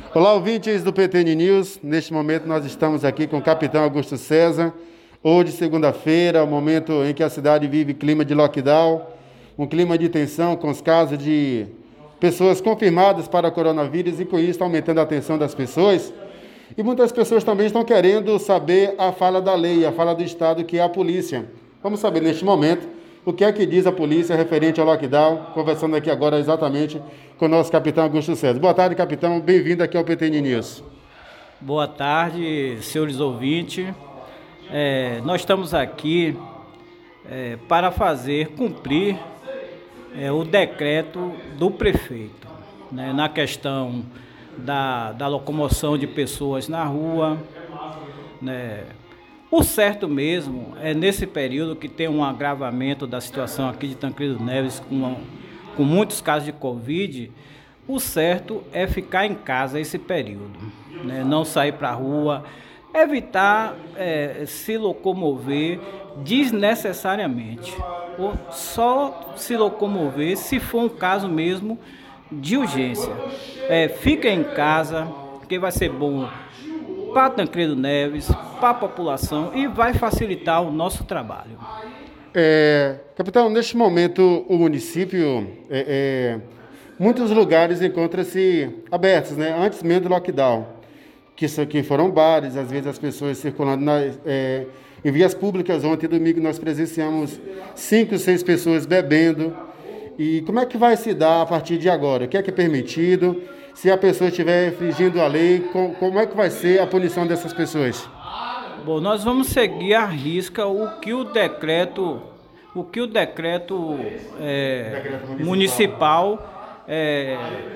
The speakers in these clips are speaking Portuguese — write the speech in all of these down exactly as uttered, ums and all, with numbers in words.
Olá, ouvintes do P T N News. Neste momento nós estamos aqui com o capitão Augusto César. Hoje, segunda-feira, o momento em que a cidade vive clima de lockdown, um clima de tensão com os casos de pessoas confirmadas para coronavírus e com isso está aumentando a atenção das pessoas. E muitas pessoas também estão querendo saber a fala da lei, a fala do Estado, que é a polícia. Vamos saber neste momento o que é que diz a polícia referente ao lockdown, conversando aqui agora exatamente com o nosso capitão Augusto César. Boa tarde, capitão. Bem-vindo aqui ao P T N News. Boa tarde, senhores ouvintes. É, nós estamos aqui é, para fazer cumprir é, o decreto do prefeito, né, na questão da, da locomoção de pessoas na rua, né. O certo mesmo é nesse período que tem um agravamento da situação aqui de Tancredo Neves com, com muitos casos de Covid, o certo é ficar em casa esse período, né? Não sair para a rua, evitar é, se locomover desnecessariamente, ou só se locomover se for um caso mesmo de urgência. É, fica em casa, que vai ser bom para Tancredo Neves, para a população e vai facilitar o nosso trabalho. É, capitão, neste momento o município, é, é, muitos lugares encontram-se abertos, né? Antes mesmo do lockdown, que isso aqui foram bares, às vezes as pessoas circulando na, é, em vias públicas. Ontem, domingo, nós presenciamos cinco, seis pessoas bebendo. E como é que vai se dar a partir de agora? O que é que é permitido? Se a pessoa estiver infringindo a lei, como é que vai ser a punição dessas pessoas? Bom, nós vamos seguir à risca o que o decreto, o que o decreto, é, decreto municipal, municipal é,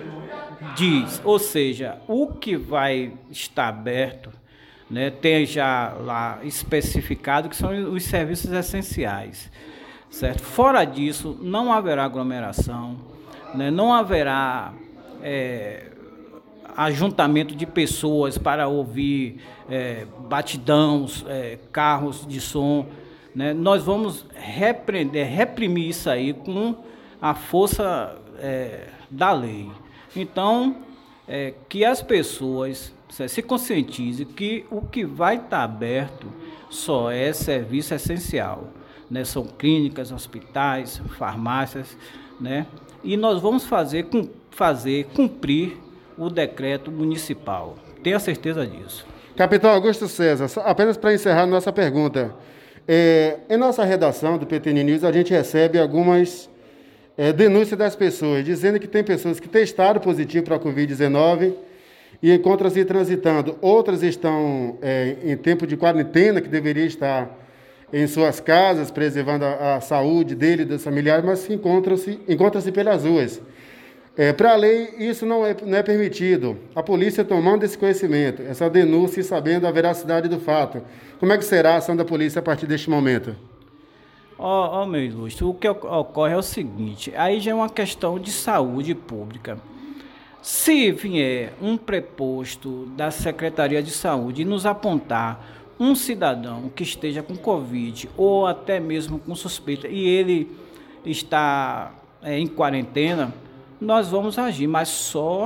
diz. Ou seja, o que vai estar aberto, né, tem já lá especificado que são os serviços essenciais, certo? Fora disso, não haverá aglomeração, né, não haverá É, ajuntamento de pessoas para ouvir é, batidãos, é, carros de som, né? Nós vamos repreender, reprimir isso aí com a força é, da lei. Então, é, que as pessoas se conscientizem que o que vai estar aberto só é serviço essencial, né? São clínicas, hospitais, farmácias, né? E nós vamos fazer com fazer cumprir o decreto municipal. Tenha certeza disso. Capitão Augusto César, apenas para encerrar nossa pergunta, é, em nossa redação do P T N News a gente recebe algumas é, denúncias das pessoas, dizendo que tem pessoas que testaram positivo para a covid dezenove e encontram-se transitando. Outras estão é, em tempo de quarentena, que deveria estar em suas casas, preservando a, a saúde dele e dos familiares, mas que encontram-se encontram-se pelas ruas. É, para a lei, isso não é, não é permitido. A polícia tomando esse conhecimento, essa denúncia e sabendo a veracidade do fato. Como é que será a ação da polícia a partir deste momento? Ó, oh, oh, meu ilustre, o que ocorre é o seguinte, aí já é uma questão de saúde pública. Se vier um preposto da Secretaria de Saúde e nos apontar um cidadão que esteja com Covid ou até mesmo com suspeita e ele está é, em quarentena, nós vamos agir, mas só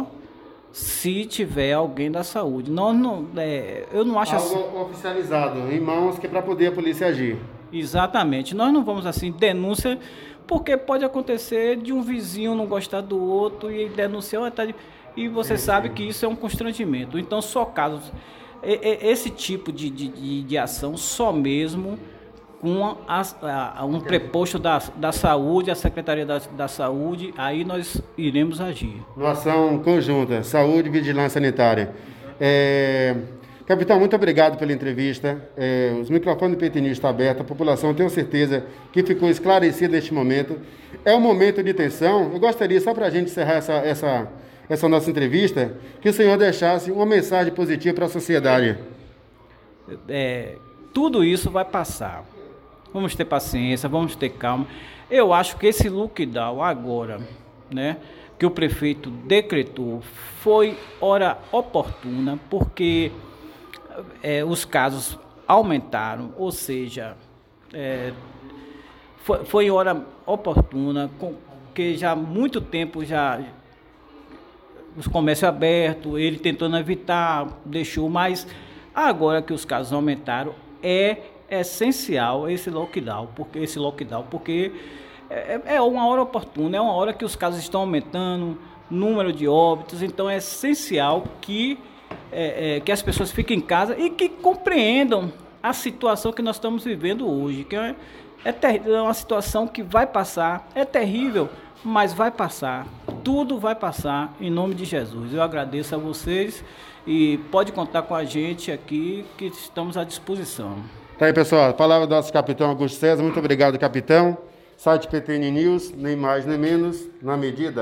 se tiver alguém da saúde. Nós não, é, eu não acho algo assim. Oficializado, em mãos, que é para poder a polícia agir. Exatamente. Nós não vamos assim, denúncia, porque pode acontecer de um vizinho não gostar do outro e denunciar, e você sim, sabe sim. que isso é um constrangimento. Então, só casos, esse tipo de, de, de ação, só mesmo com a, a, um preposto da, da saúde, a Secretaria da, da Saúde, aí nós iremos agir. Uma ação conjunta, saúde e vigilância sanitária. É, capitão, muito obrigado pela entrevista. É, os microfones do P T N estão abertos, a população tenho certeza que ficou esclarecida neste momento. É um momento de tensão. Eu gostaria, só para a gente encerrar essa, essa, essa nossa entrevista, que o senhor deixasse uma mensagem positiva para a sociedade. É, tudo isso vai passar. Vamos ter paciência, vamos ter calma. Eu acho que esse lockdown agora, né, que o prefeito decretou, foi hora oportuna, porque é, os casos aumentaram, ou seja, é, foi, foi hora oportuna, com, que já há muito tempo já os comércios abertos, ele tentando evitar, deixou, mas agora que os casos aumentaram, é essencial esse lockdown, porque esse lockdown, porque é, é uma hora oportuna, é uma hora que os casos estão aumentando, número de óbitos, então é essencial que, é, é, que as pessoas fiquem em casa e que compreendam a situação que nós estamos vivendo hoje, que é, é, ter, é uma situação que vai passar, é terrível, mas vai passar, tudo vai passar em nome de Jesus. Eu agradeço a vocês e pode contar com a gente aqui, que estamos à disposição. Tá aí, pessoal, a palavra do nosso capitão Augusto César. Muito obrigado, capitão. Site P T N News, nem mais nem menos, na medida.